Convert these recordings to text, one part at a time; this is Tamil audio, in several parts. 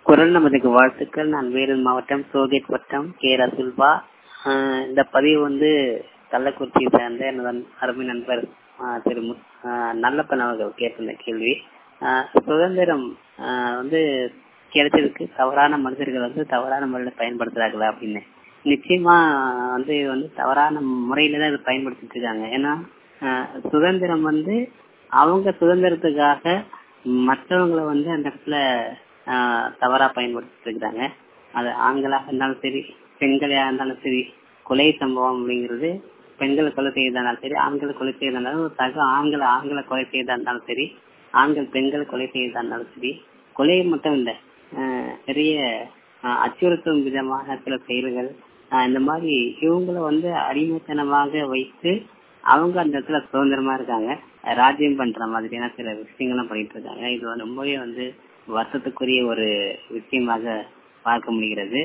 குரல் நமதுக்கு வாழ்த்துக்கள். நான் வேலூர் மாவட்டம் சோகேட் வட்டம் கே ரசுல்பா. இந்த பதிவு வந்து கள்ளக்குறிச்சியை சேர்ந்த எனது அருமை நண்பர் திரு நல்லப்பன் அவர்கள் கேட்டிருந்த கேள்வி. சுதந்திரம் வந்து கிடைச்சதுக்கு தவறான மனிதர்கள் வந்து தவறான முறையில பயன்படுத்துறாங்களா அப்படின்னு. நிச்சயமா வந்து இது வந்து தவறான முறையில தான் இதை பயன்படுத்திட்டு இருக்காங்க. ஏன்னா சுதந்திரம் வந்து அவங்க சுதந்திரத்துக்காக மற்றவங்களை வந்து அந்த இடத்துல தவறா பயன்படுத்திட்டு இருக்கிறாங்க. அது ஆண்களாக இருந்தாலும் சரி, பெண்களாக இருந்தாலும் சரி, கொலை சம்பவம் அப்படிங்கிறது பெண்களை கொலை செய்யறதாலும் சரி, ஆண்களை கொலை செய்யறதாலும் சக ஆண்களை கொலை செய்யறதா இருந்தாலும் சரி, ஆண்கள் பெண்களை கொலை செய்யறதா இருந்தாலும் சரி, கொலை மட்டும் இல்லை, நிறைய அச்சுறுத்தும் விதமான சில செயல்கள், இந்த மாதிரி இவங்களை வந்து அடிமைத்தனமாக வைத்து அவங்க அந்த இடத்துல சுதந்திரமா இருக்காங்க, ராஜ்யம் பண்ற மாதிரியான சில விஷயங்கள்லாம் பண்ணிட்டு இருக்காங்க. இது வந்து ரொம்பவே வந்து வருத்தத்துக்குரிய ஒரு விஷயமாக பார்க்க முடிகிறது.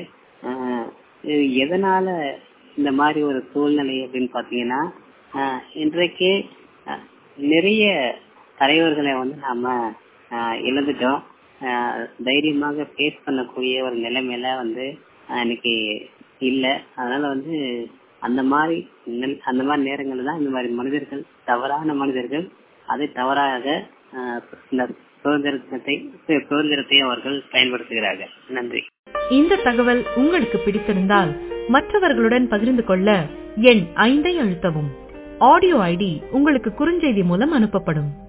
எதனால இந்த மாதிரி ஒரு சூழ்நிலை அப்படின்னு பாத்தீங்கன்னா, இன்றைக்கு நிறைய தலைவர்களை வந்து நாம இழந்துட்டோம். தைரியமாக பேஸ் பண்ணக்கூடிய ஒரு நிலைமையில வந்து இன்னைக்கு இல்ல. அதனால வந்து அந்த மாதிரி நேரங்கள்ல தான் இந்த மாதிரி மனிதர்கள், தவறான மனிதர்கள் அதை தவறாக இந்த சுதந்திரத்தை அவர்கள் பயன்படுத்துகிறார்கள். நன்றி. இந்த தகவல் உங்களுக்கு பிடித்திருந்தால் மற்றவர்களுடன் பகிர்ந்து கொள்ள எண் 5 அழுத்தவும். ஆடியோ ஐடி உங்களுக்கு குறுஞ்செய்தி மூலம் அனுப்பப்படும்.